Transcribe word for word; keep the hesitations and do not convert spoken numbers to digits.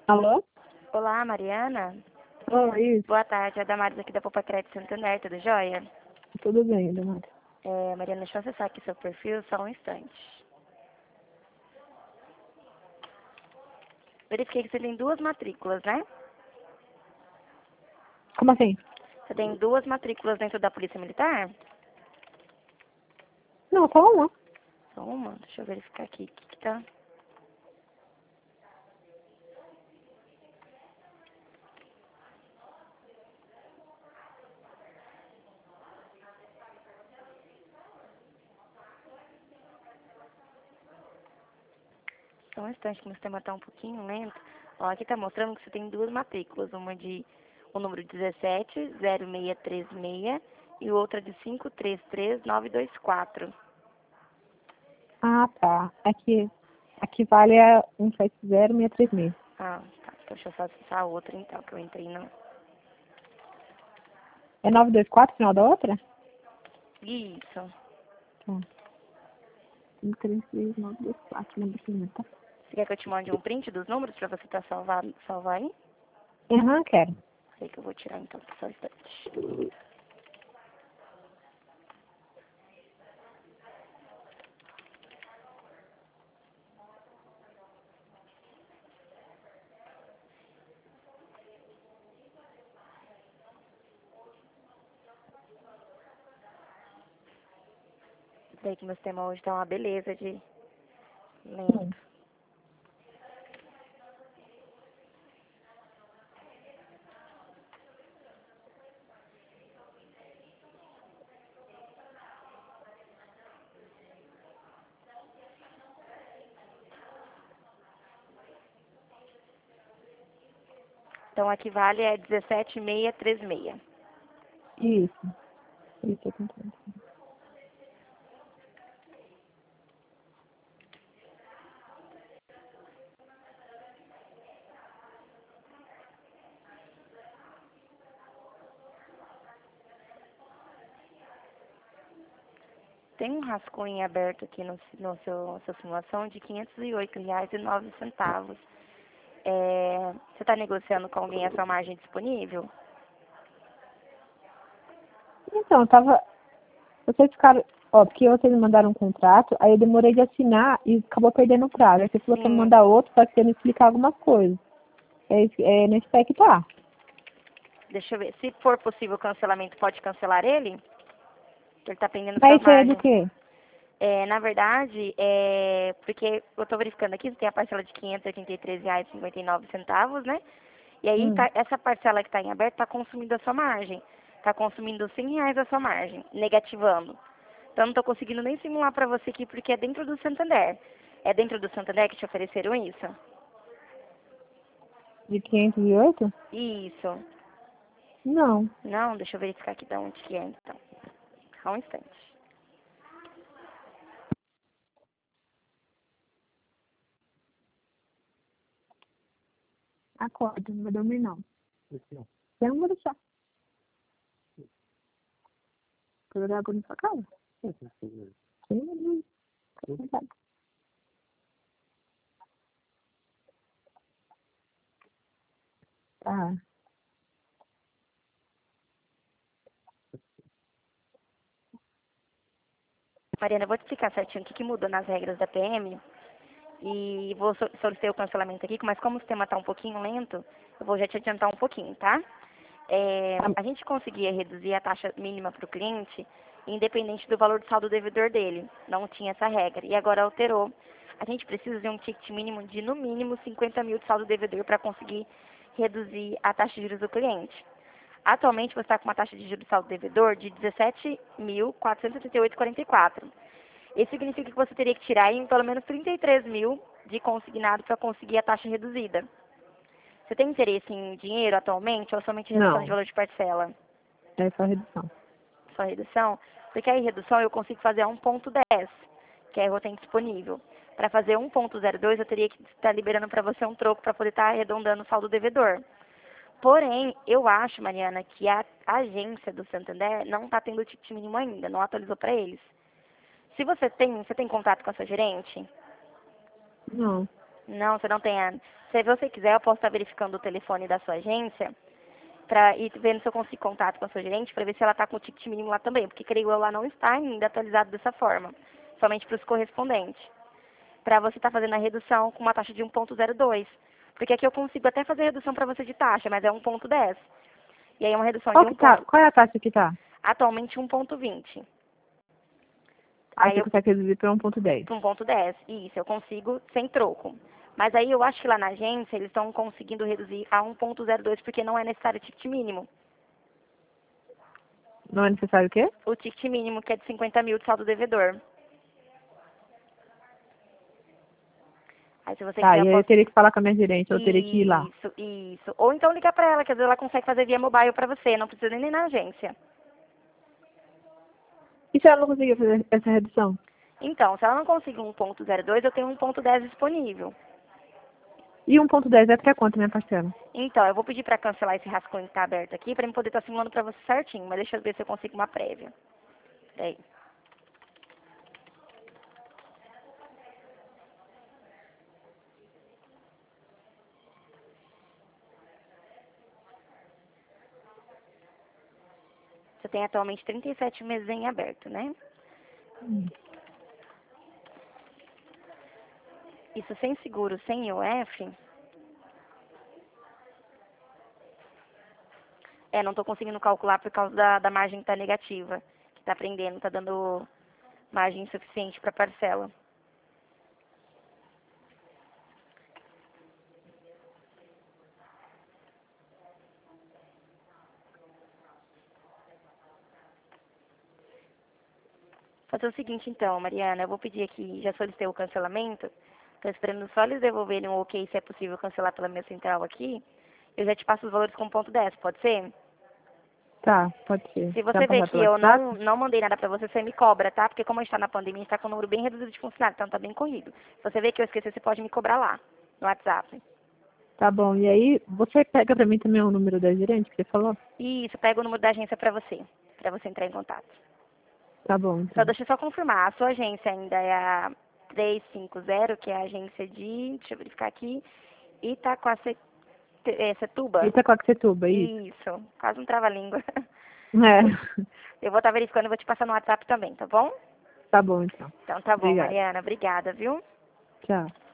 Alô? Olá, Mariana. Oi, Boa tarde, é a Damares aqui da Poupa Crédito Santander, tudo jóia? tudo bem, Damares? É, Mariana, deixa eu acessar aqui seu perfil, só um instante. Verifiquei que você tem duas matrículas, né? Como assim? Você tem duas matrículas dentro da Polícia Militar? Não, só uma. Só uma, deixa eu verificar aqui. O que que tá? Só um instante que o meu sistema tá um pouquinho lento. Ó, aqui tá mostrando que você tem duas matrículas, uma de o número dezessete zero seis três seis e outra de cinco três três nove dois quatro. Ah, tá. Aqui, aqui vale a um sete zero seis três seis. Ah, tá. Então deixa eu só acessar a outra então, que eu entrei no... É nove dois quatro final da outra? Isso. Tá. um três três nove dois quatro, não deixa tá? Você quer que eu te mande um print dos números pra você tá salvar, salvar aí? Aham, quero. Sei que eu vou tirar então, só um instante. Sei que meu sistema hoje tá uma beleza de Hum. lento. Então aqui vale é dezessete seis três seis. Isso. Isso, eu entendi. Tem um rascunho aberto aqui no, no seu sua simulação de quinhentos e oito reais e nove centavos. É, você está negociando com alguém essa margem disponível? Então, eu tava... Vocês ficaram... Ó, porque vocês me mandaram um contrato, aí eu demorei de assinar e acabou perdendo o prazo. Aí você falou que ia me Sim. mandar outro pra você me explicar algumas coisas. É, esse- é nesse pé que tá. Deixa eu ver. Se for possível o cancelamento, pode cancelar ele? Ele está pendendo Aí suas isso aí é do margens. quê? É, na verdade, é porque eu estou verificando aqui, você tem a parcela de quinhentos e oitenta e três reais e cinquenta e nove centavos, né? E aí, Hum. tá, essa parcela que está em aberto está consumindo a sua margem. Está consumindo cem reais da sua margem, negativando. Então, não estou conseguindo nem simular para você aqui, porque é dentro do Santander. É dentro do Santander que te ofereceram isso? De quinhentos e oito? Isso. Não. Não, deixa eu verificar aqui de onde que é, então. Só um instante. Acorda, não vai dormir não. Eu não vou deixar. Vou jogar água na sua casa? Sim, não. Tá. Mariana, eu vou te explicar certinho o que, que mudou nas regras da P M. E vou so- solicitar o cancelamento aqui, mas como o sistema está um pouquinho lento, eu vou já te adiantar um pouquinho, tá? É, Tá. a gente conseguia reduzir a taxa mínima para o cliente, independente do valor do saldo devedor dele. Não tinha essa regra. E agora alterou. A gente precisa de um ticket mínimo de, no mínimo, cinquenta mil de saldo devedor para conseguir reduzir a taxa de juros do cliente. Atualmente, você está com uma taxa de juros do saldo devedor de dezessete mil quatrocentos e oitenta e oito vírgula quarenta e quatro. Isso significa que você teria que tirar em pelo menos trinta e três mil de consignado para conseguir a taxa reduzida. Você tem interesse em dinheiro atualmente ou somente redução de Não, valor de parcela? é só redução. Só redução? Porque aí redução eu consigo fazer a um ponto dez, que é o que eu tenho disponível. Para fazer um ponto zero dois eu teria que estar liberando para você um troco para poder estar arredondando o saldo devedor. Porém, eu acho, Mariana, que a agência do Santander não está tendo o ticket mínimo ainda, não atualizou para eles. Se você tem, você tem contato com a sua gerente? Não. Não, você não tem a... Se você quiser, eu posso estar verificando o telefone da sua agência pra ir vendo se eu consigo contato com a sua gerente para ver se ela está com o ticket mínimo lá também, porque creio eu lá não está ainda atualizado dessa forma, somente para os correspondentes. Para você estar fazendo a redução com uma taxa de um ponto zero dois. Porque aqui eu consigo até fazer redução para você de taxa, mas é um ponto dez. E aí é uma redução Qual de que um tá? ponto, Qual é a taxa que tá? atualmente um ponto vinte. Aí Aí você eu consegue reduzir para um ponto dez. para um ponto dez. Isso, eu consigo sem troco. Mas aí eu acho que lá na agência eles estão conseguindo reduzir a um ponto zero dois porque não é necessário o ticket mínimo. Não é necessário o quê? O ticket mínimo que é de cinquenta mil de saldo devedor. Aí se você Tá, quiser e eu aí eu posso... teria que falar com a minha gerente, eu teria que ir lá. Isso, isso. Ou então ligar para ela, que às vezes ela consegue fazer via mobile para você, não precisa nem ir na agência. E se ela não conseguir fazer essa redução? Então, se ela não conseguir um ponto zero dois, eu tenho um ponto dez disponível. E um ponto dez é até quanto, minha parceira? Então, eu vou pedir para cancelar esse rascunho que está aberto aqui, para eu poder estar simulando para você certinho, mas deixa eu ver se eu consigo uma prévia. Peraí. Você tem atualmente trinta e sete meses em aberto, né? Hum. Isso sem seguro, sem I O F. É, não estou conseguindo calcular por causa da, da margem que está negativa, que está prendendo, está dando margem insuficiente para parcela. Fazer o seguinte então, Mariana, eu vou pedir aqui, já solicitei o cancelamento, estou esperando só eles devolverem um ok se é possível cancelar pela minha central aqui. Eu já te passo os valores com ponto dez, pode ser? Tá, pode ser. Se Você vai você vê passar que pelo eu não, WhatsApp? não mandei nada pra você, você me cobra, tá? Porque como a gente tá na pandemia, a gente tá com um número bem reduzido de funcionários, então tá bem corrido. Se você vê que eu esqueci, você pode me cobrar lá, no WhatsApp. Tá bom. E aí, você pega pra mim também o número da gerente que você falou? E isso, pega o número da agência pra você, pra você entrar em contato. Tá bom, Só então. deixa eu só confirmar, a sua agência ainda é a trezentos e cinquenta, que é a agência de, deixa eu verificar aqui, Itacoacetuba. É, Setuba? Itacoaxetuba, isso. Isso, quase um trava-língua. É. Eu vou estar verificando e vou te passar no WhatsApp também, tá bom? Tá bom, então. Então tá bom, Obrigada. Mariana, obrigada, viu? Tchau.